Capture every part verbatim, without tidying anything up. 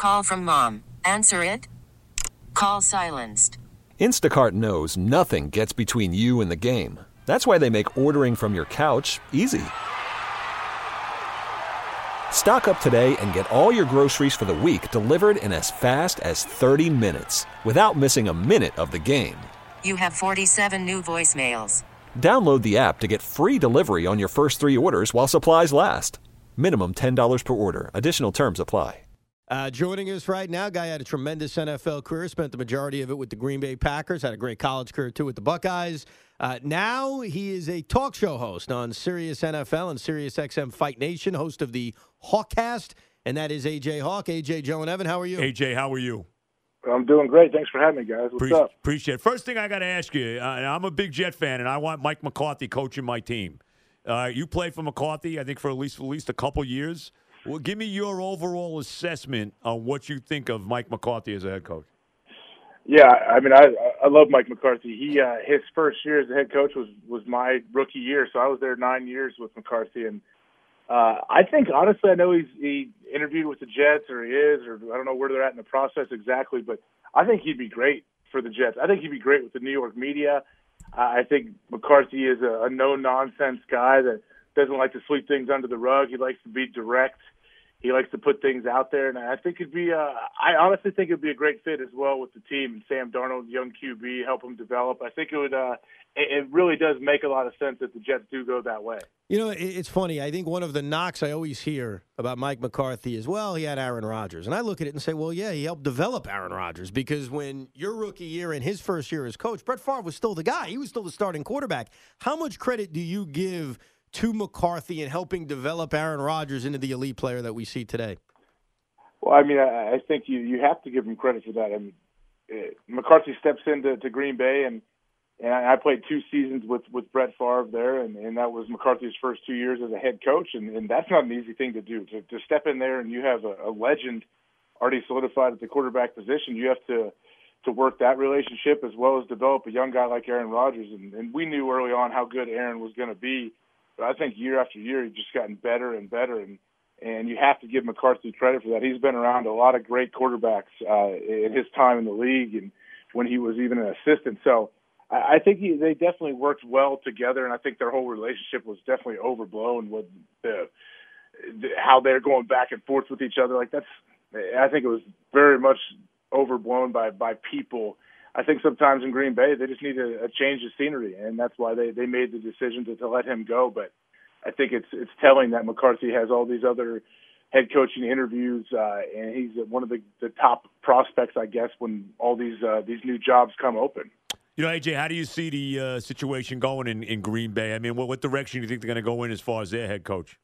Call from mom. Answer it. Call silenced. Instacart knows nothing gets between you and the game. That's why they make ordering from your couch easy. Stock up today and get all your groceries for the week delivered in as fast as thirty minutes without missing a minute of the game. You have forty-seven new voicemails. Download the app to get free delivery on your first three orders while supplies last. Minimum ten dollars per order. Additional terms apply. Uh, joining us right now, guy had a tremendous N F L career, spent the majority of it with the Green Bay Packers, had a great college career, too, with the Buckeyes. Uh, now he is a talk show host on Sirius N F L and Sirius X M Fight Nation, host of the Hawkcast, and that is A J Hawk. A J, Joe, and Evan, how are you? A J, how are you? I'm doing great. Thanks for having me, guys. What's Pre- up? Appreciate it. First thing I got to ask you, uh, I'm a big Jet fan, and I want Mike McCarthy coaching my team. Uh, you played for McCarthy, I think, for at least at least a couple years. Well, give me your overall assessment on what you think of Mike McCarthy as a head coach. Yeah, I mean, I I love Mike McCarthy. He uh, his first year as a head coach was was my rookie year, so I was there nine years with McCarthy, and uh, I think honestly, I know he's he interviewed with the Jets, or he is, or I don't know where they're at in the process exactly, but I think he'd be great for the Jets. I think he'd be great with the New York media. Uh, I think McCarthy is a, a no nonsense guy that doesn't like to sweep things under the rug. He likes to be direct. He likes to put things out there, and I think it'd be. Uh, I honestly think it'd be a great fit as well with the team. Sam Darnold, young Q B, help him develop. I think it would. Uh, it, it really does make a lot of sense that the Jets do go that way. You know, it, it's funny. I think one of the knocks I always hear about Mike McCarthy is, well, he had Aaron Rodgers, and I look at it and say, well, yeah, he helped develop Aaron Rodgers, because when your rookie year and his first year as coach, Brett Favre was still the guy. He was still the starting quarterback. How much credit do you give to McCarthy and helping develop Aaron Rodgers into the elite player that we see today? Well, I mean, I, I think you, you have to give him credit for that. I mean, uh, McCarthy steps into to Green Bay, and and I played two seasons with, with Brett Favre there, and, and that was McCarthy's first two years as a head coach, and, and that's not an easy thing to do. To, to step in there and you have a, a legend already solidified at the quarterback position, you have to to work that relationship as well as develop a young guy like Aaron Rodgers, and, and we knew early on how good Aaron was going to be. But I think year after year, he's just gotten better and better, and and you have to give McCarthy credit for that. He's been around a lot of great quarterbacks uh, in his time in the league, and when he was even an assistant. So I, I think he, they definitely worked well together, and I think their whole relationship was definitely overblown with the, the how they're going back and forth with each other. Like that's, I think it was very much overblown by by people. I think sometimes in Green Bay, they just need a, a change of scenery, and that's why they, they made the decision to, to let him go. But I think it's it's telling that McCarthy has all these other head coaching interviews, uh, and he's one of the, the top prospects, I guess, when all these uh, these new jobs come open. You know, A J, how do you see the uh, situation going in, in Green Bay? I mean, what, what direction do you think they're going to go in as far as their head coach?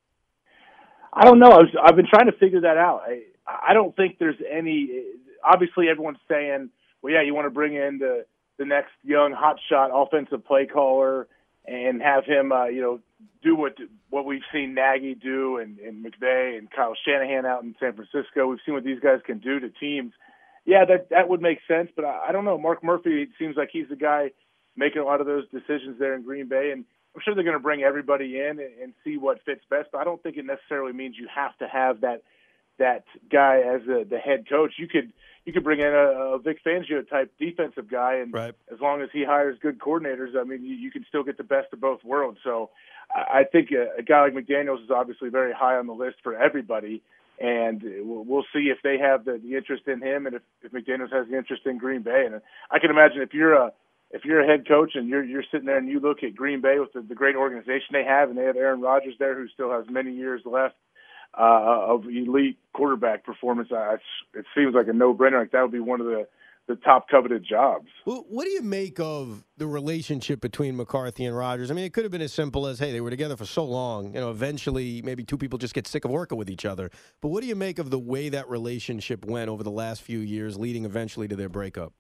I don't know. I was, I've been trying to figure that out. I, I don't think there's any – obviously everyone's saying – well, yeah, you want to bring in the, the next young hotshot offensive play caller and have him, uh, you know, do what what we've seen Nagy do and, and McVay and Kyle Shanahan out in San Francisco. We've seen what these guys can do to teams. Yeah, that that would make sense, but I, I don't know. Mark Murphy, it seems like he's the guy making a lot of those decisions there in Green Bay, and I'm sure they're going to bring everybody in and, and see what fits best, but I don't think it necessarily means you have to have that that guy as a, the head coach. You could – You could bring in a, a Vic Fangio type defensive guy, and right. as long as he hires good coordinators, I mean, you, you can still get the best of both worlds. So I, I think a, a guy like McDaniels is obviously very high on the list for everybody, and we'll, we'll see if they have the, the interest in him, and if, if McDaniels has the interest in Green Bay. And I can imagine if you're a if you're a head coach and you're you're sitting there and you look at Green Bay with the, the great organization they have, and they have Aaron Rodgers there who still has many years left Uh, of elite quarterback performance, uh, it seems like a no-brainer. Like that would be one of the, the top coveted jobs. Well, what do you make of the relationship between McCarthy and Rodgers? I mean, it could have been as simple as, hey, they were together for so long. You know, eventually maybe two people just get sick of working with each other. But what do you make of the way that relationship went over the last few years, leading eventually to their breakup?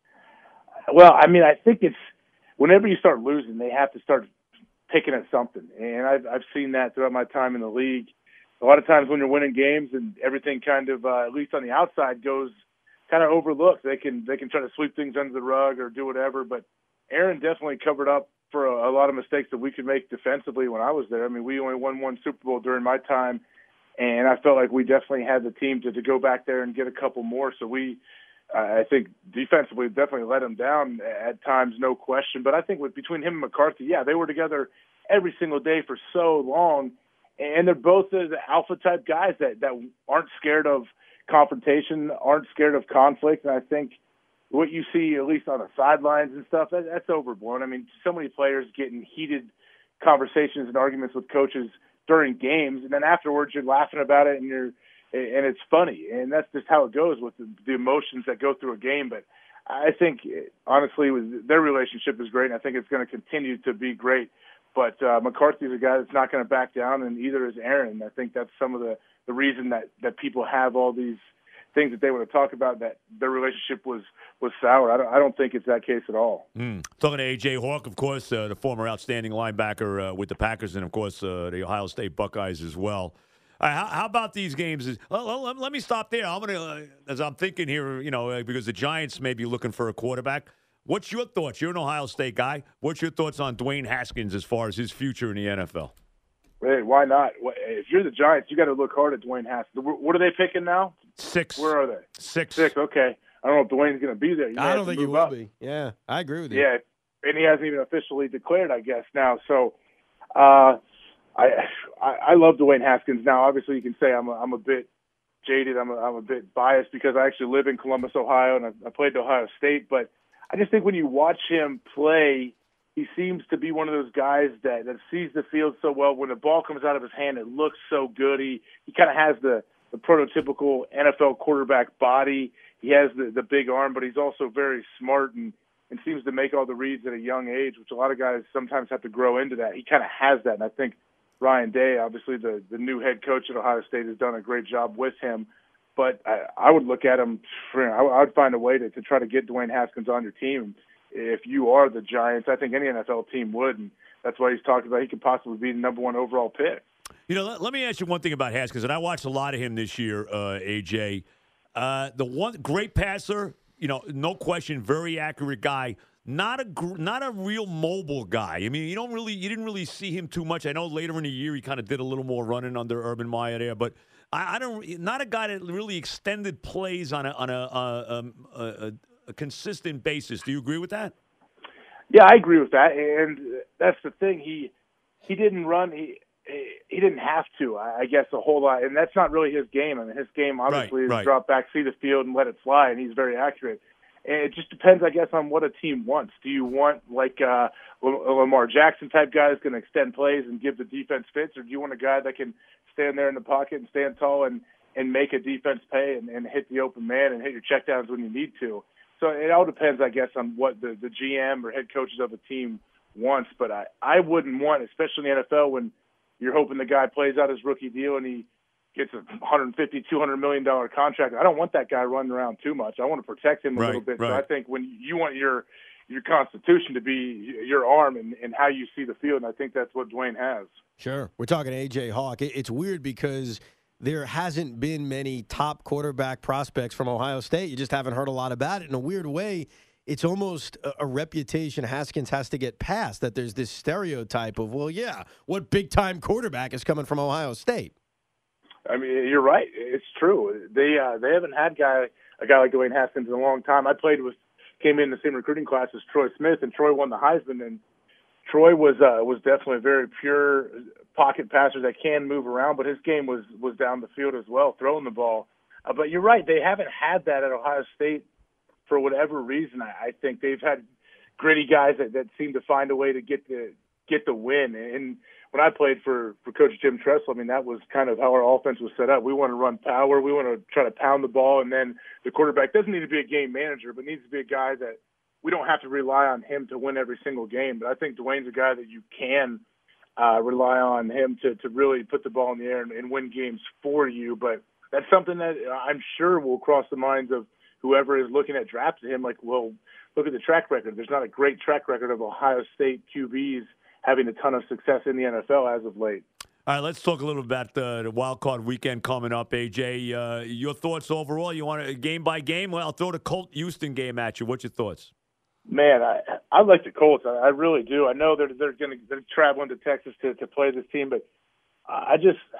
Well, I mean, I think it's whenever you start losing, they have to start picking at something. And I've, I've seen that throughout my time in the league. A lot of times when you're winning games and everything kind of, uh, at least on the outside, goes kind of overlooked, they can they can try to sweep things under the rug or do whatever. But Aaron definitely covered up for a, a lot of mistakes that we could make defensively when I was there. I mean, we only won one Super Bowl during my time, And I felt like we definitely had the team to, to go back there and get a couple more. So we, uh, I think defensively definitely let them down at times, no question. But I think with between him and McCarthy, yeah, they were together every single day for so long. And they're both the alpha type guys that, that aren't scared of confrontation, aren't scared of conflict. And I think what you see, at least on the sidelines and stuff, that, that's overblown. I mean, so many players getting heated conversations and arguments with coaches during games, and then afterwards you're laughing about it and you're and it's funny, and that's just how it goes with the, the emotions that go through a game. But I think, honestly, their relationship is great, and I think it's going to continue to be great. But uh, McCarthy's a guy that's not going to back down, and either is Aaron. I think that's some of the, the reason that, that people have all these things that they want to talk about, that their relationship was, was sour. I don't, I don't think it's that case at all. Mm. Talking to A J Hawk, of course, uh, the former outstanding linebacker uh, with the Packers and, of course, uh, the Ohio State Buckeyes as well. Uh, how, how about these games? Is, well, let, let me stop there. I'm gonna, uh, as I'm thinking here, you know, uh, because the Giants may be looking for a quarterback. What's your thoughts? You're an Ohio State guy. What's your thoughts on Dwayne Haskins as far as his future in the N F L? Hey, why not? If you're the Giants, you got to look hard at Dwayne Haskins. What are they picking now? Six. Where are they? Six. Six. Okay. I don't know if Dwayne's going to be there. I don't think he will up. be. Yeah, I agree with you. Yeah, and he hasn't even officially declared, I guess, now. So, uh, I, I I love Dwayne Haskins. Now, obviously, you can say I'm a, I'm a bit jaded. I'm a, I'm a bit biased because I actually live in Columbus, Ohio, and I, I played at Ohio State. But I just think when you watch him play, he seems to be one of those guys that, that sees the field so well. When the ball comes out of his hand, it looks so good. He he kind of has the, the prototypical N F L quarterback body. He has the, the big arm, but he's also very smart and, and seems to make all the reads at a young age, which a lot of guys sometimes have to grow into that. He kind of has that, and I think Ryan Day, obviously the, the new head coach at Ohio State, has done a great job with him. But I, I would look at him, for, I, I would find a way to, to try to get Dwayne Haskins on your team. If you are the Giants, I think any N F L team would, and that's why he's talked about he could possibly be the number one overall pick. You know, let, let me ask you one thing about Haskins, and I watched a lot of him this year, uh, A J. Uh, the one great passer, you know, no question, very accurate guy. Not a not a real mobile guy. I mean, you don't really you didn't really see him too much. I know later in the year he kind of did a little more running under Urban Meyer there, but I, I don't not a guy that really extended plays on a on a, a, a, a, a consistent basis. Do you agree with that? Yeah, I agree with that, and that's the thing. He he didn't run. He he didn't have to. I guess a whole lot, and that's not really his game. I mean, his game obviously right, is right. drop back, see the field, and let it fly, and he's very accurate. And it just depends, I guess, on what a team wants. Do you want like uh, a Lamar Jackson type guy who's going to extend plays and give the defense fits, or do you want a guy that can stand there in the pocket and stand tall and, and make a defense pay and, and hit the open man and hit your checkdowns when you need to? So it all depends, I guess, on what the, the G M or head coaches of a team wants. But I, I wouldn't want, especially in the N F L, when you're hoping the guy plays out his rookie deal and he gets a one fifty, two hundred million dollars contract. I don't want that guy running around too much. I want to protect him a right, little bit. Right. So I think when you want your your constitution to be your arm and, and how you see the field, and I think that's what Dwayne has. Sure. We're talking A J Hawk. It's weird because there hasn't been many top quarterback prospects from Ohio State. You just haven't heard a lot about it. In a weird way, it's almost a, a reputation Haskins has to get past, that there's this stereotype of, well, yeah, what big-time quarterback is coming from Ohio State? I mean, you're right. It's true. They uh, they haven't had guy a guy like Dwayne Haskins in a long time. I played with, came in the same recruiting class as Troy Smith, and Troy won the Heisman. And Troy was uh, was definitely a very pure pocket passer that can move around, but his game was was down the field as well, throwing the ball. Uh, but you're right. They haven't had that at Ohio State for whatever reason. I, I think they've had gritty guys that, that seem to find a way to get the get the win. And when I played for, for Coach Jim Tressel, I mean, that was kind of how our offense was set up. We want to run power. We want to try to pound the ball. And then the quarterback doesn't need to be a game manager, but needs to be a guy that we don't have to rely on him to win every single game. But I think Dwayne's a guy that you can uh, rely on him to, to really put the ball in the air and, and win games for you. But that's something that I'm sure will cross the minds of whoever is looking at drafting him. Like, well, look at the track record. There's not a great track record of Ohio State Q Bs having a ton of success in the N F L as of late. All right, let's talk a little about the, the wild card weekend coming up, A J. Uh, your thoughts overall? You want a game by game? Well, I'll throw the Colt Houston game at you. What's your thoughts? Man, I I like the Colts. I, I really do. I know they're they're going to they're traveling to Texas to, to play this team, but I just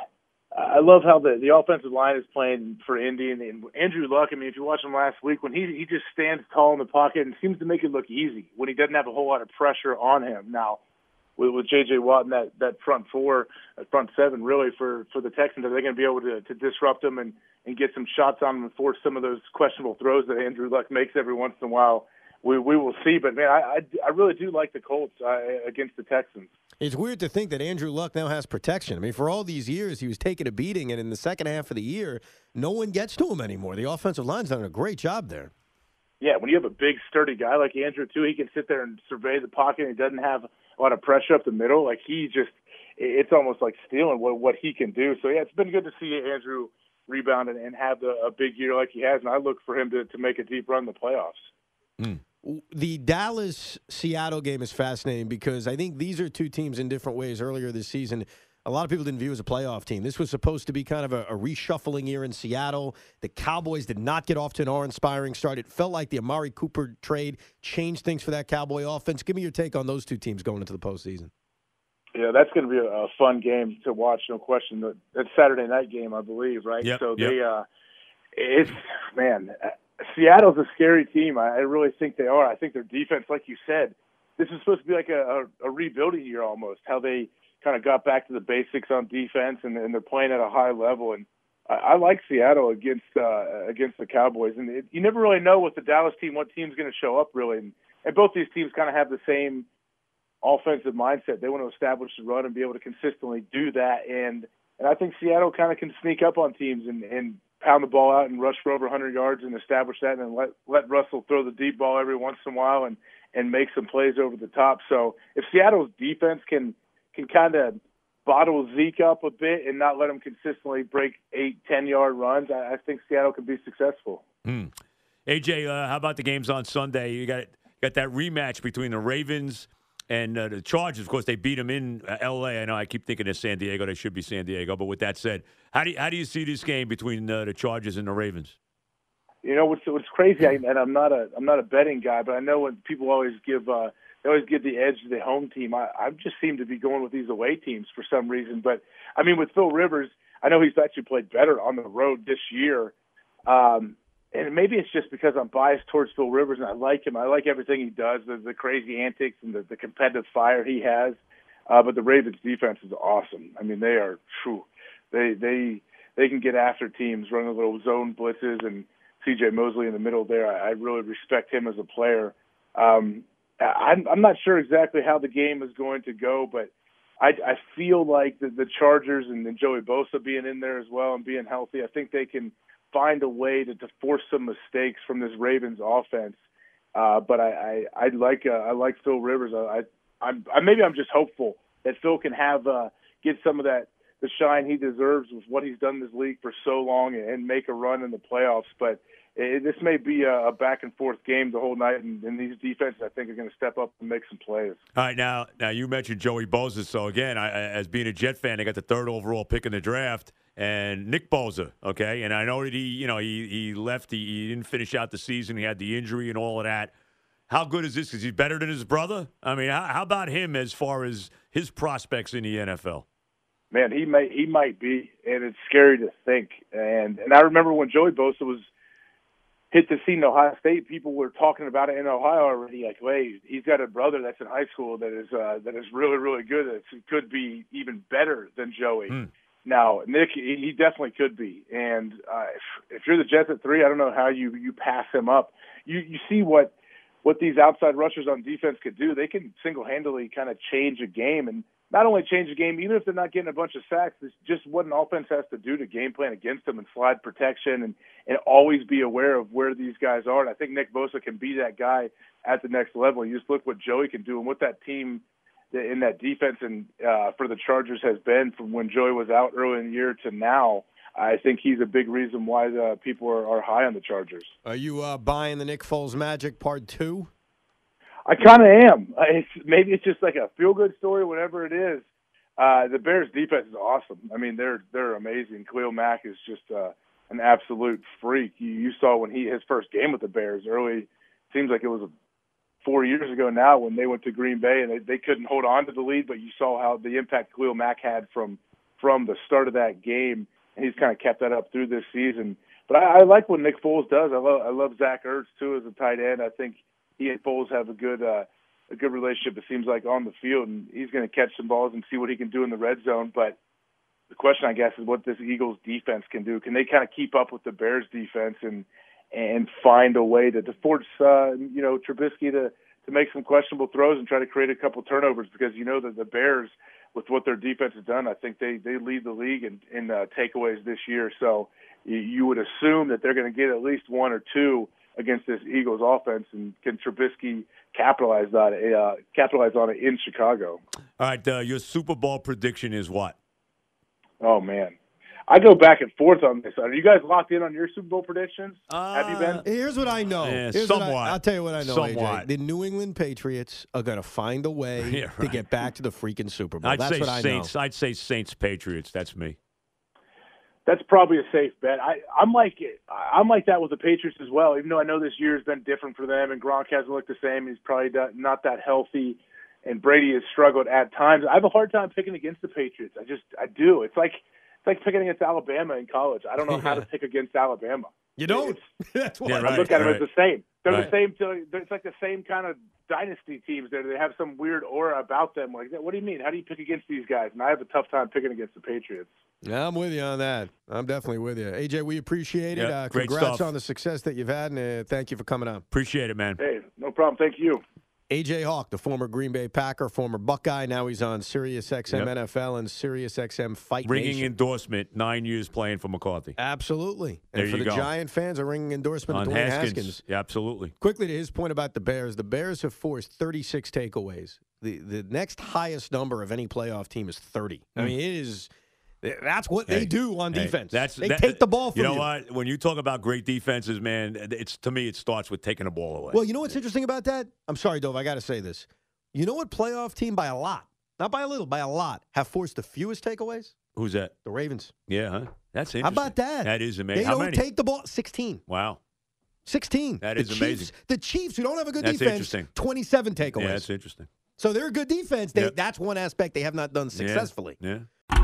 I love how the, the offensive line is playing for Indy. And, and Andrew Luck, I mean, if you watch him last week, when he he just stands tall in the pocket and seems to make it look easy when he doesn't have a whole lot of pressure on him. Now, with, with J J. Watt and that, that front four, that front seven, really, for, for the Texans, are they going to be able to, to disrupt them and, and get some shots on them and force some of those questionable throws that Andrew Luck makes every once in a while? We we will see, but man, I I, I really do like the Colts uh, against the Texans. It's weird to think that Andrew Luck now has protection. I mean, for all these years, he was taking a beating, and in the second half of the year, no one gets to him anymore. The offensive line's done a great job there. Yeah, when you have a big, sturdy guy like Andrew, too, he can sit there and survey the pocket, and he doesn't have a lot of pressure up the middle. Like, he just – it's almost like stealing what, what he can do. So, yeah, it's been good to see Andrew rebound and, and have the, a big year like he has, and I look for him to, to make a deep run in the playoffs. Mm. The Dallas-Seattle game is fascinating because I think these are two teams in different ways. Earlier this season, a lot of people didn't view as a playoff team. This was supposed to be kind of a, a reshuffling year in Seattle. The Cowboys did not get off to an awe-inspiring start. It felt like the Amari Cooper trade changed things for that Cowboy offense. Give me your take on those two teams going into the postseason. Yeah, that's going to be a, a fun game to watch, no question. That's Saturday night game, I believe, right? Yep, so yep. they, uh, it's, man, Seattle's a scary team. I, I really think they are. I think their defense, like you said, this is supposed to be like a, a, a rebuilding year almost, how they kind of got back to the basics on defense, and, and they're playing at a high level. And I, I like Seattle against uh, against the Cowboys. And it, you never really know with the Dallas team what team's going to show up, really. And, and both these teams kind of have the same offensive mindset. They want to establish the run and be able to consistently do that. And and I think Seattle kind of can sneak up on teams and, and pound the ball out and rush for over one hundred yards and establish that, and then let let Russell throw the deep ball every once in a while and, and make some plays over the top. So if Seattle's defense can can kind of bottle Zeke up a bit and not let him consistently break eight, ten-yard runs, I, I think Seattle can be successful. Mm. A J, uh, how about the games on Sunday? You got got that rematch between the Ravens and uh, the Chargers. Of course, they beat them in uh, L A. I know I keep thinking of San Diego. They should be San Diego. But with that said, how do you, how do you see this game between uh, the Chargers and the Ravens? You know what's what's crazy, I, and I'm not a I'm not a betting guy, but I know when people always give uh, they always give the edge to the home team. I, I just seem to be going with these away teams for some reason. But I mean, with Phil Rivers, I know he's actually played better on the road this year. Um, And maybe it's just because I'm biased towards Phil Rivers, and I like him. I like everything he does, the, the crazy antics and the, the competitive fire he has. Uh, but the Ravens' defense is awesome. I mean, they are true. They they they can get after teams, running little zone blitzes, and C J Mosley in the middle there. I, I really respect him as a player. Um, I'm, I'm not sure exactly how the game is going to go, but I, I feel like the, the Chargers and then Joey Bosa being in there as well and being healthy, I think they can find a way to, to force some mistakes from this Ravens offense. Uh, but I, I, I like uh, I like Phil Rivers. I, I'm I, maybe I'm just hopeful that Phil can have uh, get some of that the shine he deserves with what he's done in this league for so long and, and make a run in the playoffs. But it, this may be a, a back and forth game the whole night, and, and these defenses I think are going to step up and make some plays. All right, now now you mentioned Joey Bosa. So again, I, as being a Jet fan, they got the third overall pick in the draft. And Nick Bosa, okay, and I know that he, you know, he he left, he, he didn't finish out the season, he had the injury and all of that. How good is this? Is he better than his brother? I mean, how, how about him as far as his prospects in the N F L? Man, he may he might be, and it's scary to think. And and I remember when Joey Bosa was hit the scene in Ohio State, people were talking about it in Ohio already. Like, wait, he's got a brother that's in high school that is uh, that is really really good. That could be even better than Joey. Hmm. Now, Nick, he definitely could be. And uh, if, if you're the Jets at three, I don't know how you, you pass him up. You you see what what these outside rushers on defense could do. They can single-handedly kind of change a game. And not only change a game, even if they're not getting a bunch of sacks, it's just what an offense has to do to game plan against them and slide protection and, and always be aware of where these guys are. And I think Nick Bosa can be that guy at the next level. You just look what Joey can do and what that team – in that defense and uh, for the Chargers has been from when Joey was out early in the year to now. I think he's a big reason why the people are, are high on the Chargers. Are you uh, buying the Nick Foles magic part two? I kind of am. It's, maybe it's just like a feel-good story, whatever it is. Uh, the Bears' defense is awesome. I mean, they're they're amazing. Khalil Mack is just uh, an absolute freak. You, you saw when he his first game with the Bears early. Seems like it was a four years ago now when they went to Green Bay and they, they couldn't hold on to the lead, but you saw how the impact Khalil Mack had from from the start of that game, and he's kind of kept that up through this season. But I, I like what Nick Foles does. I love I love Zach Ertz too as a tight end. I think he and Foles have a good uh, a good relationship. It seems like on the field, and he's going to catch some balls and see what he can do in the red zone. But the question, I guess, is what this Eagles defense can do. Can they kind of keep up with the Bears defense and and find a way to, to force uh, you know Trubisky to to make some questionable throws and try to create a couple turnovers? Because you know that the Bears, with what their defense has done, I think they they lead the league in, in uh, takeaways this year. So you would assume that they're going to get at least one or two against this Eagles offense, and can Trubisky capitalize on it, uh, capitalize on it in Chicago? All right, uh, your Super Bowl prediction is what? Oh, man. I go back and forth on this. Are you guys locked in on your Super Bowl predictions? Uh, Have you been? Here's what I know. Yeah, Here's somewhat. What I, I'll tell you what I know, Somewhat. A J. The New England Patriots are going to find a way Yeah, right. to get back to the freaking Super Bowl. I'd That's say what I Saints. know. I'd say Saints Patriots. That's me. That's probably a safe bet. I, I'm like I'm like that with the Patriots as well. Even though I know this year has been different for them, and Gronk hasn't looked the same. He's probably not that healthy, and Brady has struggled at times. I have a hard time picking against the Patriots. I just I do. It's like it's like picking against Alabama in college. I don't know how to pick against Alabama. You don't? That's why Yeah, I right, look at them right. as the same. They're Right. the same. It's like the same kind of dynasty teams. There, they have some weird aura about them. Like, what do you mean? How do you pick against these guys? And I have a tough time picking against the Patriots. Yeah, I'm with you on that. I'm definitely with you. A J, we appreciate it. Yeah, uh, great congrats stuff. on the success that you've had, and uh, thank you for coming on. Appreciate it, man. Hey, no problem. Thank you. A J Hawk, the former Green Bay Packer, former Buckeye. Now he's on Sirius X M Yep. N F L and Sirius X M Fight Ringing Nation. endorsement, nine years playing for McCarthy. Absolutely. And There for you the go. Giant fans, a ringing endorsement On of Dwayne Haskins. Haskins. Yeah, absolutely. Quickly to his point about the Bears, the Bears have forced thirty-six takeaways. The the next highest number of any playoff team is thirty. I mean, it is that's what Hey, they do on hey, defense. that's, they that- take the ball from you. you. know what? When you talk about great defenses, man, it's to me it starts with taking the ball away. Well, you know what's interesting about that? I'm sorry, Dove, I got to say this. You know what playoff team by a lot, not by a little, by a lot, have forced the fewest takeaways? Who's that? The Ravens. Yeah, huh? That's interesting. How about that? That is amazing. They How don't many? take the ball. sixteen. Wow. sixteen. That the is Chiefs, amazing. The Chiefs, who don't have a good That's defense, interesting. twenty-seven takeaways. Yeah, that's interesting. So they're a good defense. They, Yeah. That's one aspect they have not done successfully. Yeah.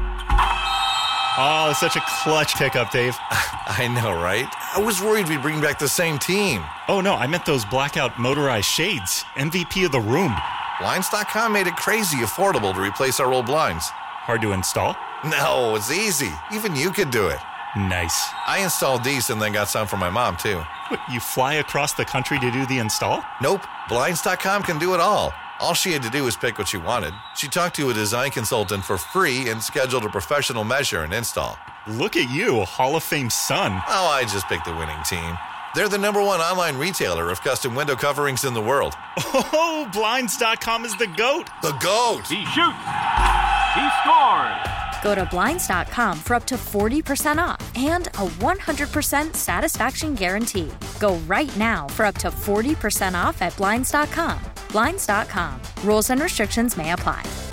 Oh, it's such a clutch pickup, Dave. I know, right? I was worried we'd bring back the same team. Oh, no, I meant those blackout motorized shades. M V P of the room. Blinds dot com made it crazy affordable to replace our old blinds. Hard to install? No, it's easy. Even you could do it. Nice. I installed these and then got some for my mom, too. What, you fly across the country to do the install? Nope, Blinds dot com can do it all. All she had to do was pick what she wanted. She talked to a design consultant for free and scheduled a professional measure and install. Look at you, Hall of Fame son. Oh, I just picked the winning team. They're the number one online retailer of custom window coverings in the world. Oh, Blinds dot com is the GOAT. The GOAT! He shoots. He scores. Go to Blinds dot com for up to forty percent off and a one hundred percent satisfaction guarantee. Go right now for up to forty percent off at Blinds dot com. Blinds dot com. Rules and restrictions may apply.